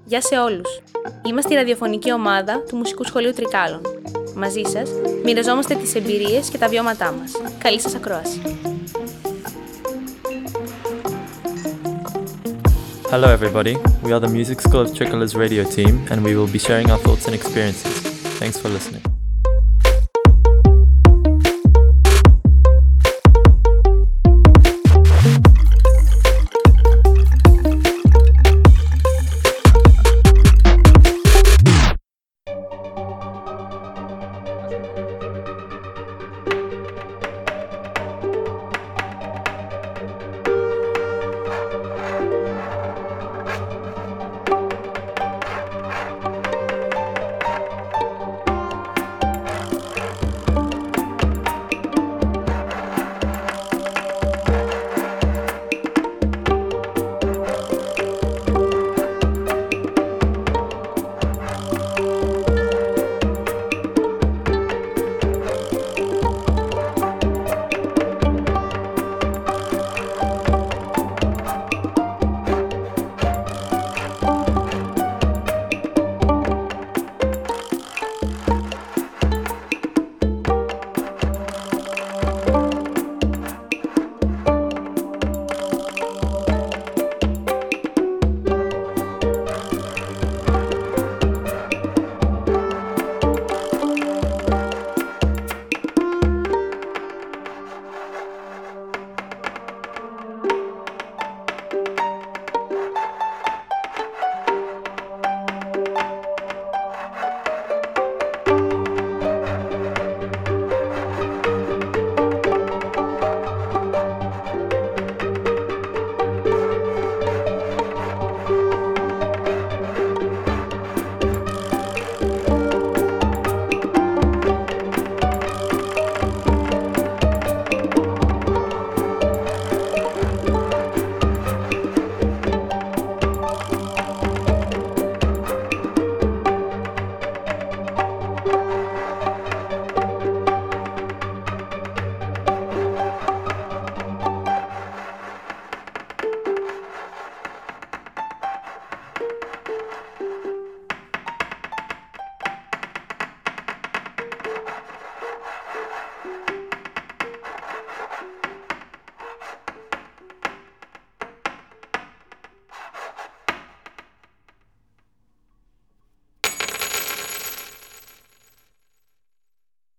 Γεια σε όλους! Είμαστε η ραδιοφωνική ομάδα του Μουσικού Σχολείου Τρικάλων. Μαζί σας μοιραζόμαστε τις εμπειρίες και τα βιώματά μας. Καλή σας ακρόαση! Hello everybody, we are the Music School of Trikala's radio team and we will be sharing our thoughts and experiences. Thanks for listening.